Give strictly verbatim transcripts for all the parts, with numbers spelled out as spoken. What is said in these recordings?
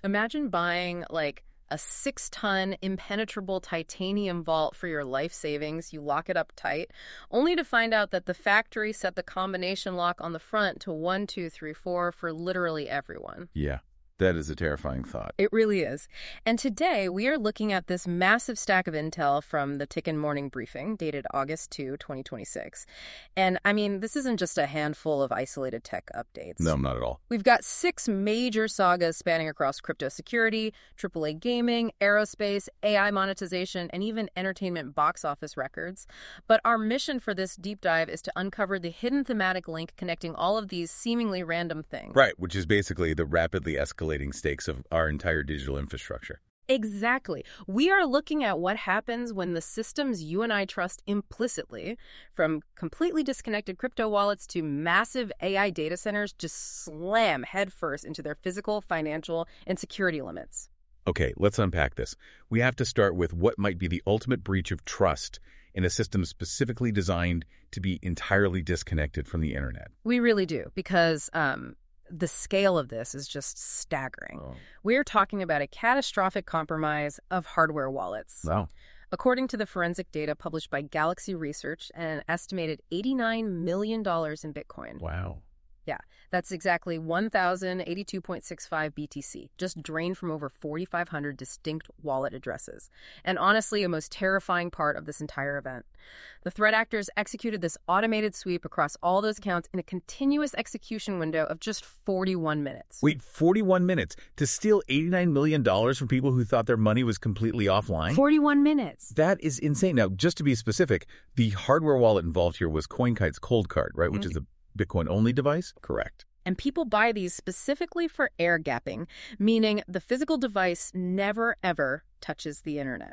Imagine buying like a six-ton impenetrable titanium vault for your life savings. You lock it up tight, only to find out that the factory set the combination lock on the front to one, two, three, four for literally everyone. Yeah, that is a terrifying thought. It really is. And today we are looking at this massive stack of intel from the Ticken Morning Briefing, dated August second, twenty twenty-six. And I mean, this isn't just a handful of isolated tech updates. No, not at all. We've got six major sagas spanning across crypto security, triple A gaming, aerospace, A I monetization, and even entertainment box office records. But our mission for this deep dive is to uncover the hidden thematic link connecting all of these seemingly random things. Right, which is basically the rapidly escalating stakes of our entire digital infrastructure. Exactly. We are looking at what happens when the systems you and I trust implicitly, from completely disconnected crypto wallets to massive A I data centers, just slam headfirst into their physical, financial, and security limits. Okay, let's unpack this. We have to start with what might be the ultimate breach of trust in a system specifically designed to be entirely disconnected from the internet. We really do, because um, the scale of this is just staggering. Oh. We're talking about a catastrophic compromise of hardware wallets. Wow. According to the forensic data published by Galaxy Research, an estimated eighty-nine million dollars in Bitcoin. Wow. Yeah, that's exactly one thousand eighty-two point six five B T C, just drained from over forty-five hundred distinct wallet addresses. And honestly, a most terrifying part of this entire event. The threat actors executed this automated sweep across all those accounts in a continuous execution window of just forty-one minutes. Wait, forty-one minutes to steal eighty-nine million dollars from people who thought their money was completely offline? forty-one minutes. That is insane. Now, just to be specific, the hardware wallet involved here was CoinKite's Cold Card, right, which is a Bitcoin-only device? Correct. And people buy these specifically for air gapping, meaning the physical device never, ever touches the internet.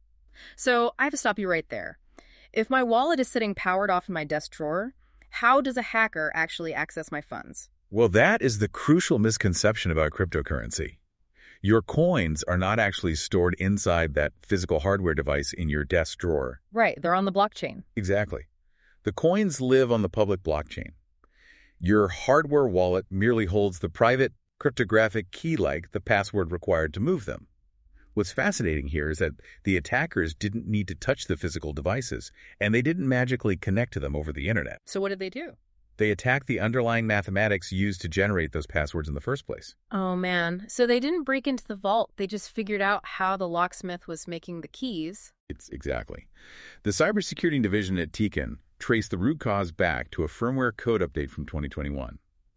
So I have to stop you right there. If my wallet is sitting powered off in my desk drawer, how does a hacker actually access my funds? Well, that is the crucial misconception about cryptocurrency. Your coins are not actually stored inside that physical hardware device in your desk drawer. Right, they're on the blockchain. Exactly. The coins live on the public blockchain. Your hardware wallet merely holds the private cryptographic key like the password required to move them. What's fascinating here is that the attackers didn't need to touch the physical devices, and they didn't magically connect to them over the internet. So what did they do? They attacked the underlying mathematics used to generate those passwords in the first place. Oh, man. So they didn't break into the vault. They just figured out how the locksmith was making the keys. It's exactly. The cybersecurity division at Ticken traced the root cause back to a firmware code update from twenty twenty-one.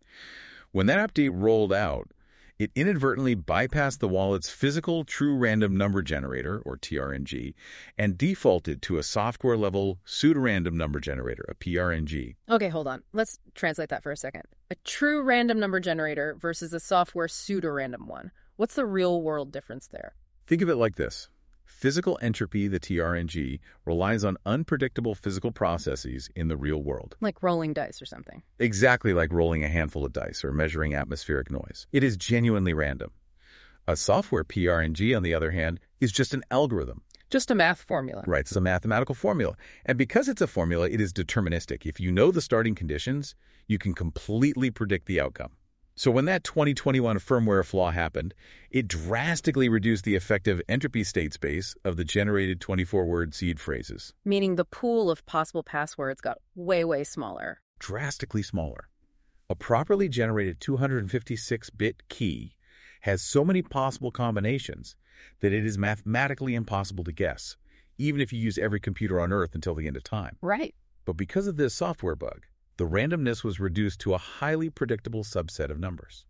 When that update rolled out, it inadvertently bypassed the wallet's physical true random number generator, or T R N G, and defaulted to a software-level pseudorandom number generator, a P R N G. Okay, hold on. Let's translate that for a second. A true random number generator versus a software pseudorandom one. What's the real-world difference there? Think of it like this. Physical entropy, the T R N G, relies on unpredictable physical processes in the real world. Like rolling dice or something. Exactly like rolling a handful of dice or measuring atmospheric noise. It is genuinely random. A software P R N G, on the other hand, is just an algorithm. Just a math formula. Right, it's a mathematical formula. And because it's a formula, it is deterministic. If you know the starting conditions, you can completely predict the outcome. So when that twenty twenty-one firmware flaw happened, it drastically reduced the effective entropy state space of the generated twenty-four word seed phrases. Meaning the pool of possible passwords got way, way smaller. Drastically smaller. A properly generated two hundred fifty-six bit key has so many possible combinations that it is mathematically impossible to guess, even if you use every computer on Earth until the end of time. Right. But because of this software bug, the randomness was reduced to a highly predictable subset of numbers.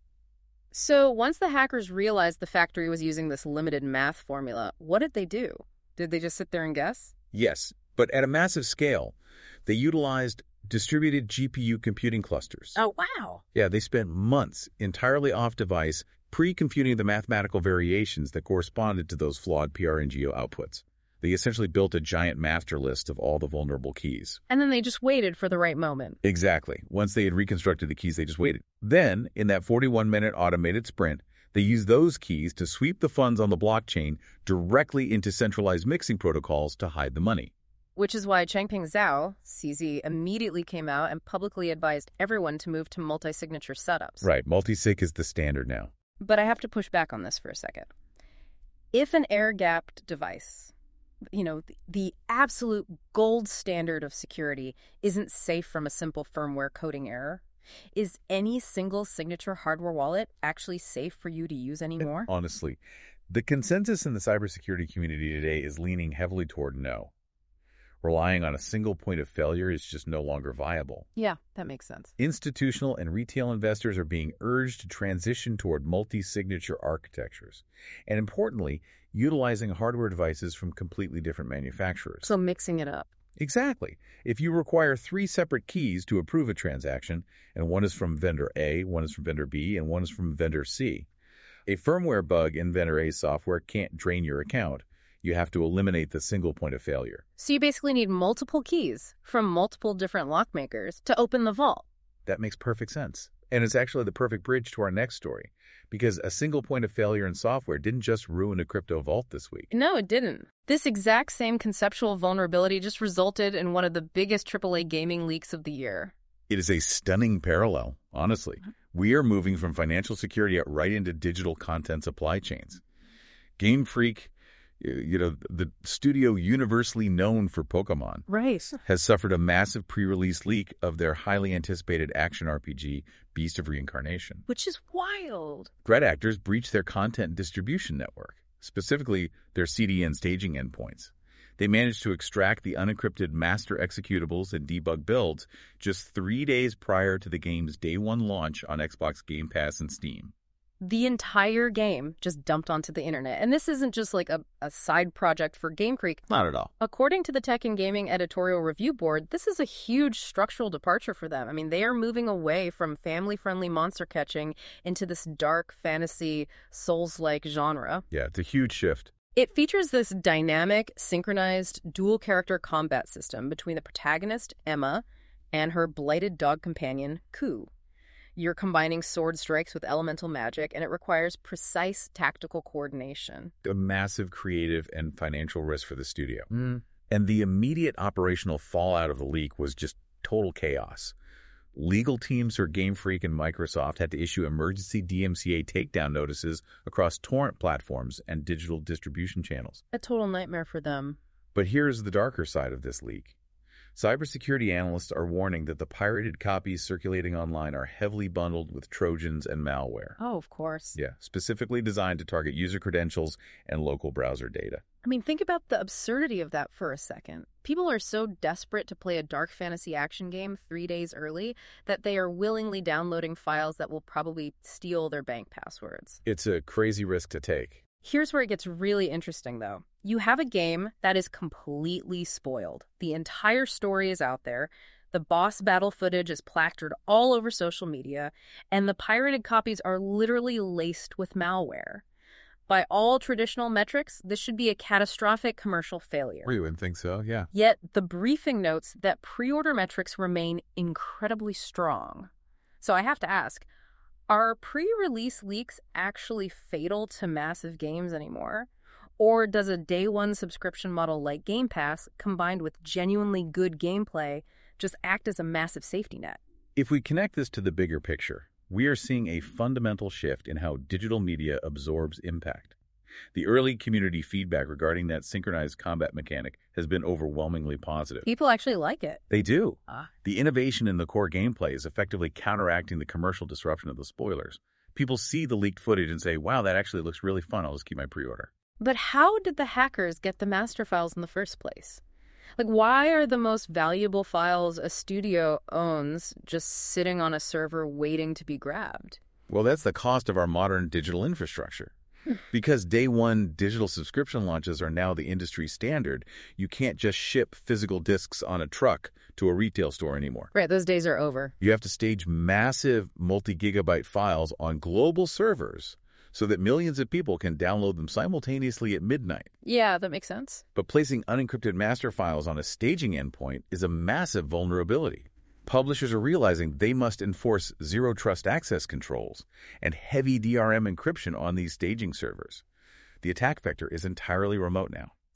So once the hackers realized the factory was using this limited math formula, what did they do? Did they just sit there and guess? Yes, but at a massive scale. They utilized distributed G P U computing clusters. Oh, wow. Yeah, they spent months entirely off-device pre-computing the mathematical variations that corresponded to those flawed P R N G outputs. They essentially built a giant master list of all the vulnerable keys. And then they just waited for the right moment. Exactly. Once they had reconstructed the keys, they just waited. Then, in that forty-one minute automated sprint, they used those keys to sweep the funds on the blockchain directly into centralized mixing protocols to hide the money. Which is why Changpeng Zhao, C Z, immediately came out and publicly advised everyone to move to multi-signature setups. Right. Multisig is the standard now. But I have to push back on this for a second. If an air-gapped device, you know, the, the absolute gold standard of security, isn't safe from a simple firmware coding error, is any single signature hardware wallet actually safe for you to use anymore? Honestly, the consensus in the cybersecurity community today is leaning heavily toward no. Relying on a single point of failure is just no longer viable. Yeah, that makes sense. Institutional and retail investors are being urged to transition toward multi-signature architectures, and importantly, utilizing hardware devices from completely different manufacturers. So mixing it up. Exactly. If you require three separate keys to approve a transaction, and one is from vendor A, one is from vendor B, and one is from vendor C, a firmware bug in vendor A's software can't drain your account. You have to eliminate the single point of failure. So you basically need multiple keys from multiple different lock makers to open the vault. That makes perfect sense. And it's actually the perfect bridge to our next story, because a single point of failure in software didn't just ruin a crypto vault this week. No, it didn't. This exact same conceptual vulnerability just resulted in one of the biggest triple A gaming leaks of the year. It is a stunning parallel, honestly. We are moving from financial security right into digital content supply chains. Game Freak, you know, the studio universally known for Pokemon, right, has suffered a massive pre-release leak of their highly anticipated action R P G, Beast of Reincarnation. Which is wild. Threat actors breached their content distribution network, specifically their C D N staging endpoints. They managed to extract the unencrypted master executables and debug builds just three days prior to the game's day one launch on Xbox Game Pass and Steam. The entire game just dumped onto the internet. And this isn't just like a, a side project for Game Freak. Not at all. According to the Tech and Gaming Editorial Review Board, this is a huge structural departure for them. I mean, they are moving away from family-friendly monster catching into this dark fantasy, Souls-like genre. Yeah, it's a huge shift. It features this dynamic, synchronized, dual-character combat system between the protagonist, Emma, and her blighted dog companion, Ku. You're combining sword strikes with elemental magic, and it requires precise tactical coordination. A massive creative and financial risk for the studio. Mm. And the immediate operational fallout of the leak was just total chaos. Legal teams for Game Freak and Microsoft had to issue emergency D M C A takedown notices across torrent platforms and digital distribution channels. A total nightmare for them. But here's the darker side of this leak. Cybersecurity analysts are warning that the pirated copies circulating online are heavily bundled with Trojans and malware. Oh, of course. Yeah, specifically designed to target user credentials and local browser data. I mean, think about the absurdity of that for a second. People are so desperate to play a dark fantasy action game three days early that they are willingly downloading files that will probably steal their bank passwords. It's a crazy risk to take. Here's where it gets really interesting, though. You have a game that is completely spoiled. The entire story is out there. The boss battle footage is plastered all over social media, and the pirated copies are literally laced with malware. By all traditional metrics, this should be a catastrophic commercial failure. You wouldn't think so, yeah. Yet, the briefing notes that pre-order metrics remain incredibly strong. So I have to ask, are pre-release leaks actually fatal to massive games anymore? Or does a day one subscription model like Game Pass, combined with genuinely good gameplay, just act as a massive safety net? If we connect this to the bigger picture, we are seeing a fundamental shift in how digital media absorbs impact. The early community feedback regarding that synchronized combat mechanic has been overwhelmingly positive. People actually like it. They do. Ah. The innovation in the core gameplay is effectively counteracting the commercial disruption of the spoilers. People see the leaked footage and say, wow, that actually looks really fun. I'll just keep my pre-order. But how did the hackers get the master files in the first place? Like, why are the most valuable files a studio owns just sitting on a server waiting to be grabbed? Well, that's the cost of our modern digital infrastructure. Because day one digital subscription launches are now the industry standard, you can't just ship physical discs on a truck to a retail store anymore. Right, those days are over. You have to stage massive multi-gigabyte files on global servers so that millions of people can download them simultaneously at midnight. Yeah, that makes sense. But placing unencrypted master files on a staging endpoint is a massive vulnerability. Publishers are realizing they must enforce zero-trust access controls and heavy D R M encryption on these staging servers. The attack vector is entirely remote now.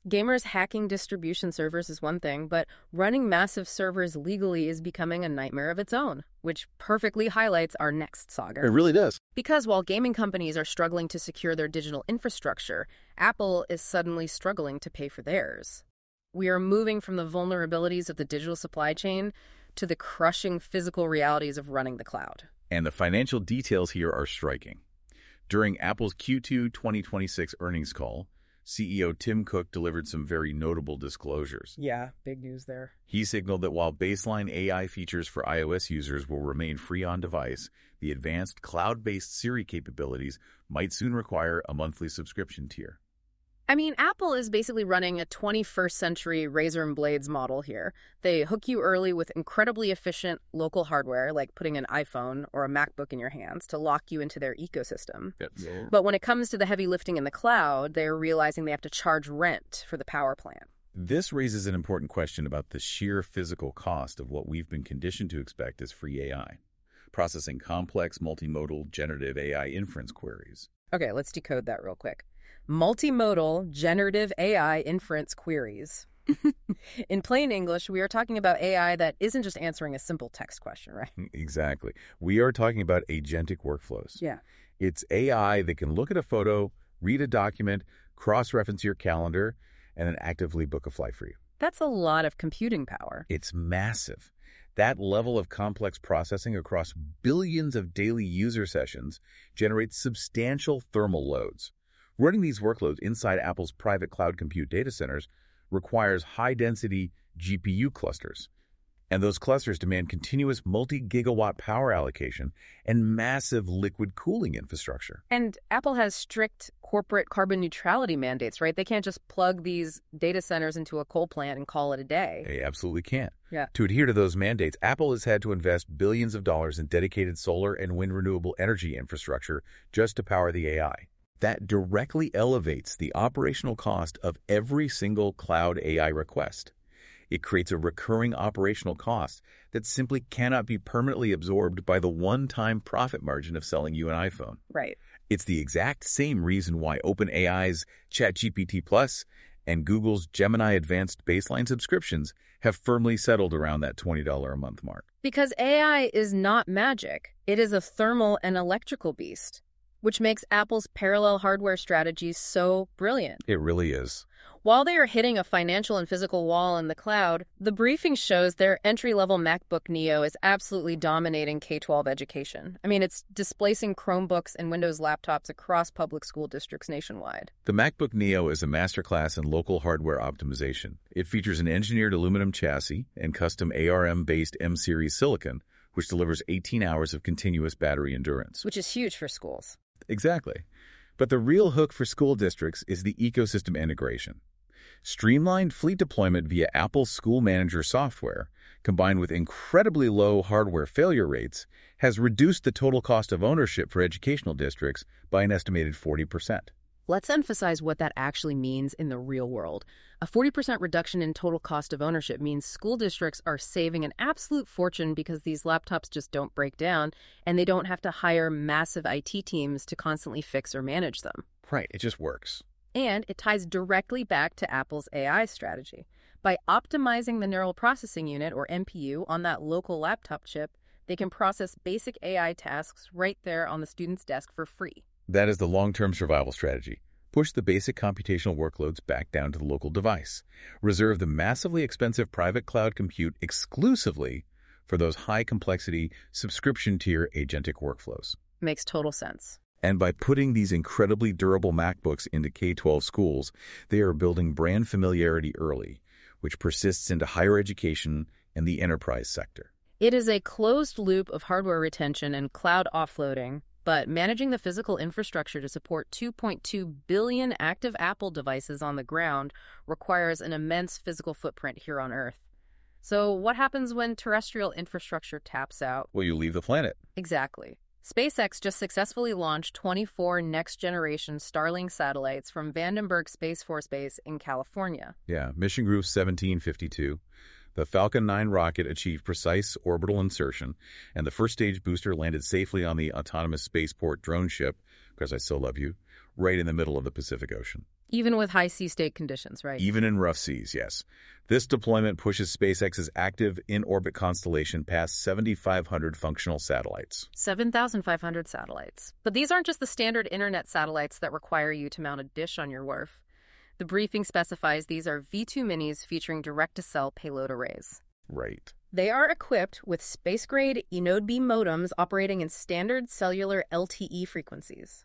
Gamers hacking distribution servers is one thing, but running massive servers legally is becoming a nightmare of its own, which perfectly highlights our next saga. It really does. Because while gaming companies are struggling to secure their digital infrastructure, Apple is suddenly struggling to pay for theirs. We are moving from the vulnerabilities of the digital supply chain to the crushing physical realities of running the cloud. And the financial details here are striking. During Apple's Q two twenty twenty-six earnings call, C E O Tim Cook delivered some very notable disclosures. Yeah, big news there. He signaled that while baseline A I features for iOS users will remain free on device, the advanced cloud-based Siri capabilities might soon require a monthly subscription tier. I mean, Apple is basically running a twenty-first century razor and blades model here. They hook you early with incredibly efficient local hardware, like putting an iPhone or a MacBook in your hands to lock you into their ecosystem. Yes. But when it comes to the heavy lifting in the cloud, they're realizing they have to charge rent for the power plant. This raises an important question about the sheer physical cost of what we've been conditioned to expect as free A I, processing complex multimodal generative A I inference queries. Okay, let's decode that real quick. Multimodal generative A I inference queries. In plain English, we are talking about A I that isn't just answering a simple text question, right? Exactly. We are talking about agentic workflows. Yeah. It's A I that can look at a photo, read a document, cross-reference your calendar, and then actively book a flight for you. That's a lot of computing power. It's massive. That level of complex processing across billions of daily user sessions generates substantial thermal loads. Running these workloads inside Apple's private cloud compute data centers requires high-density G P U clusters. And those clusters demand continuous multi-gigawatt power allocation and massive liquid cooling infrastructure. And Apple has strict corporate carbon neutrality mandates, right? They can't just plug these data centers into a coal plant and call it a day. They absolutely can't. Yeah. To adhere to those mandates, Apple has had to invest billions of dollars in dedicated solar and wind renewable energy infrastructure just to power the A I. That directly elevates the operational cost of every single cloud A I request. It creates a recurring operational cost that simply cannot be permanently absorbed by the one-time profit margin of selling you an iPhone. Right. It's the exact same reason why OpenAI's ChatGPT Plus and Google's Gemini Advanced baseline subscriptions have firmly settled around that twenty dollars a month mark. Because A I is not magic. It is a thermal and electrical beast, which makes Apple's parallel hardware strategy so brilliant. It really is. While they are hitting a financial and physical wall in the cloud, the briefing shows their entry-level MacBook Neo is absolutely dominating K twelve education. I mean, it's displacing Chromebooks and Windows laptops across public school districts nationwide. The MacBook Neo is a masterclass in local hardware optimization. It features an engineered aluminum chassis and custom A R M-based M-Series silicon, which delivers eighteen hours of continuous battery endurance. Which is huge for schools. Exactly. But the real hook for school districts is the ecosystem integration. Streamlined fleet deployment via Apple's School Manager software, combined with incredibly low hardware failure rates, has reduced the total cost of ownership for educational districts by an estimated forty percent. Let's emphasize what that actually means in the real world. A forty percent reduction in total cost of ownership means school districts are saving an absolute fortune because these laptops just don't break down and they don't have to hire massive I T teams to constantly fix or manage them. Right, it just works. And it ties directly back to Apple's A I strategy. By optimizing the neural processing unit, or N P U, on that local laptop chip, they can process basic A I tasks right there on the student's desk for free. That is the long-term survival strategy. Push the basic computational workloads back down to the local device. Reserve the massively expensive private cloud compute exclusively for those high-complexity, subscription-tier agentic workflows. Makes total sense. And by putting these incredibly durable MacBooks into K twelve schools, they are building brand familiarity early, which persists into higher education and the enterprise sector. It is a closed loop of hardware retention and cloud offloading, but managing the physical infrastructure to support two point two billion active Apple devices on the ground requires an immense physical footprint here on Earth. So what happens when terrestrial infrastructure taps out? Well, you leave the planet. Exactly. SpaceX just successfully launched twenty-four next-generation Starlink satellites from Vandenberg Space Force Base in California. Yeah, Mission Group seventeen fifty-two. The Falcon nine rocket achieved precise orbital insertion, and the first stage booster landed safely on the autonomous spaceport drone ship, because I so love you, right in the middle of the Pacific Ocean. Even with high sea state conditions, right? Even in rough seas, yes. This deployment pushes SpaceX's active in-orbit constellation past seven thousand five hundred functional satellites. seven thousand five hundred satellites. But these aren't just the standard internet satellites that require you to mount a dish on your wharf. The briefing specifies these are V two minis featuring direct-to-cell payload arrays. Right. They are equipped with space-grade E N O D B modems operating in standard cellular L T E frequencies.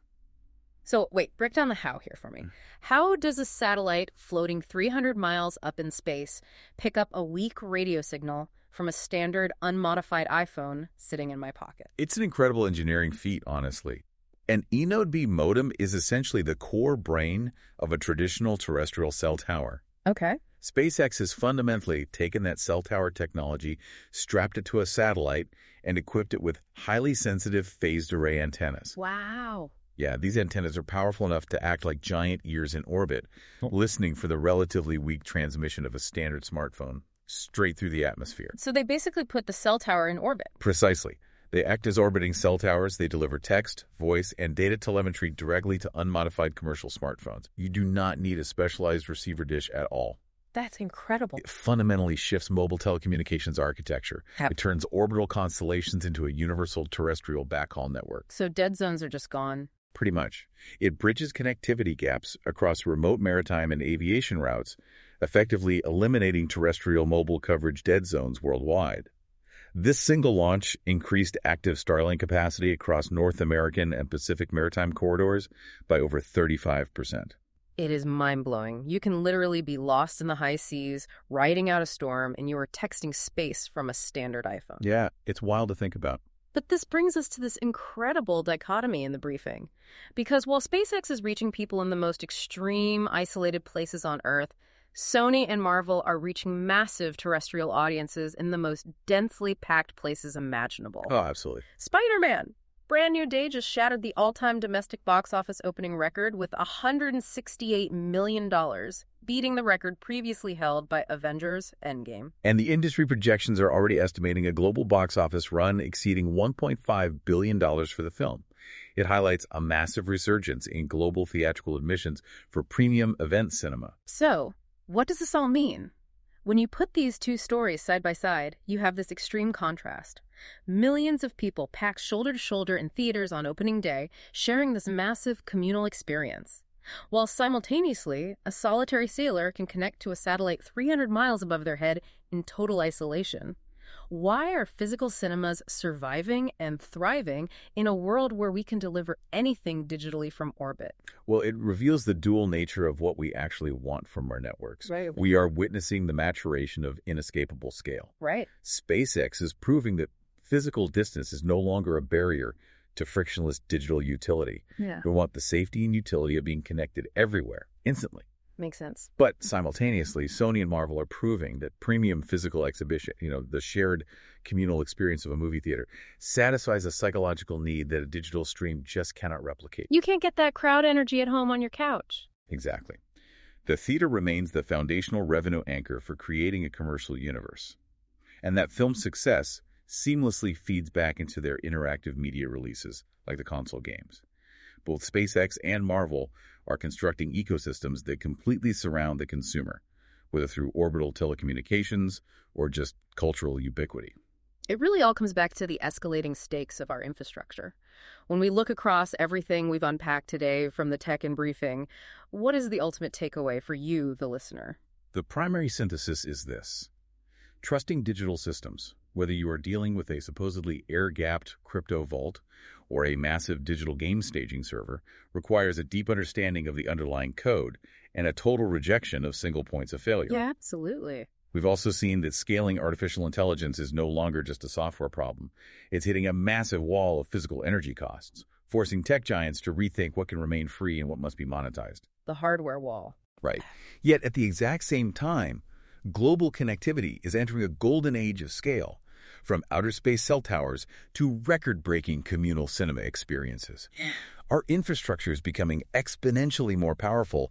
So, wait, break down the how here for me. How does a satellite floating three hundred miles up in space pick up a weak radio signal from a standard unmodified iPhone sitting in my pocket? It's an incredible engineering feat, honestly. An E N O D B modem is essentially the core brain of a traditional terrestrial cell tower. Okay. SpaceX has fundamentally taken that cell tower technology, strapped it to a satellite, and equipped it with highly sensitive phased array antennas. Wow. Yeah, these antennas are powerful enough to act like giant ears in orbit, listening for the relatively weak transmission of a standard smartphone straight through the atmosphere. So they basically put the cell tower in orbit. Precisely. They act as orbiting cell towers. They deliver text, voice, and data telemetry directly to unmodified commercial smartphones. You do not need a specialized receiver dish at all. That's incredible. It fundamentally shifts mobile telecommunications architecture. Yep. It turns orbital constellations into a universal terrestrial backhaul network. So dead zones are just gone. Pretty much. It bridges connectivity gaps across remote maritime and aviation routes, effectively eliminating terrestrial mobile coverage dead zones worldwide. This single launch increased active Starlink capacity across North American and Pacific maritime corridors by over thirty-five percent. It is mind-blowing. You can literally be lost in the high seas, riding out a storm, and you are texting space from a standard iPhone. Yeah, it's wild to think about. But this brings us to this incredible dichotomy in the briefing. Because while SpaceX is reaching people in the most extreme, isolated places on Earth, Sony and Marvel are reaching massive terrestrial audiences in the most densely packed places imaginable. Oh, absolutely. Spider-Man! Brand New Day just shattered the all-time domestic box office opening record with one hundred sixty-eight million dollars, beating the record previously held by Avengers Endgame. And the industry projections are already estimating a global box office run exceeding one point five billion dollars for the film. It highlights a massive resurgence in global theatrical admissions for premium event cinema. So, what does this all mean? When you put these two stories side by side, you have this extreme contrast. Millions of people packed shoulder to shoulder in theaters on opening day, sharing this massive communal experience. While simultaneously, a solitary sailor can connect to a satellite three hundred miles above their head in total isolation. Why are physical cinemas surviving and thriving in a world where we can deliver anything digitally from orbit? Well, it reveals the dual nature of what we actually want from our networks. Right. We are witnessing the maturation of inescapable scale. Right. SpaceX is proving that physical distance is no longer a barrier to frictionless digital utility. Yeah. We want the safety and utility of being connected everywhere, instantly. Makes sense. But simultaneously, Sony and Marvel are proving that premium physical exhibition, you know, the shared communal experience of a movie theater, satisfies a psychological need that a digital stream just cannot replicate. You can't get that crowd energy at home on your couch. Exactly. The theater remains the foundational revenue anchor for creating a commercial universe. And that film's success seamlessly feeds back into their interactive media releases, like the console games. Both SpaceX and Marvel are constructing ecosystems that completely surround the consumer, whether through orbital telecommunications or just cultural ubiquity. It really all comes back to the escalating stakes of our infrastructure. When we look across everything we've unpacked today from the tech and briefing, what is the ultimate takeaway for you, the listener? The primary synthesis is this. Trusting digital systems, whether you are dealing with a supposedly air-gapped crypto vault or a massive digital game staging server, requires a deep understanding of the underlying code and a total rejection of single points of failure. Yeah, absolutely. We've also seen that scaling artificial intelligence is no longer just a software problem. It's hitting a massive wall of physical energy costs, forcing tech giants to rethink what can remain free and what must be monetized. The hardware wall. Right. Yet at the exact same time, global connectivity is entering a golden age of scale, from outer space cell towers to record-breaking communal cinema experiences. Our infrastructure is becoming exponentially more powerful,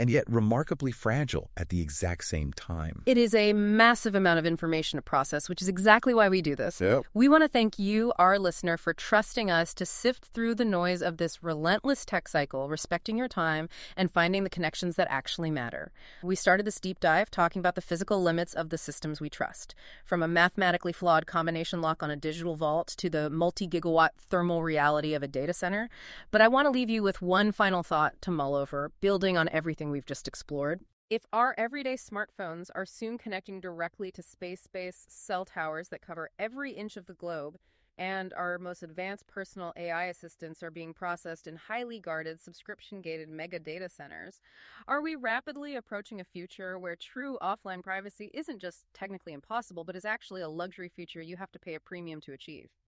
and yet remarkably fragile at the exact same time. It is a massive amount of information to process, which is exactly why we do this. Yep. We want to thank you, our listener, for trusting us to sift through the noise of this relentless tech cycle, respecting your time, and finding the connections that actually matter. We started this deep dive talking about the physical limits of the systems we trust, from a mathematically flawed combination lock on a digital vault to the multi-gigawatt thermal reality of a data center. But I want to leave you with one final thought to mull over, building on everything we've just explored. If our everyday smartphones are soon connecting directly to space-based cell towers that cover every inch of the globe, and our most advanced personal A I assistants are being processed in highly guarded, subscription-gated mega data centers, are we rapidly approaching a future where true offline privacy isn't just technically impossible, but is actually a luxury feature you have to pay a premium to achieve?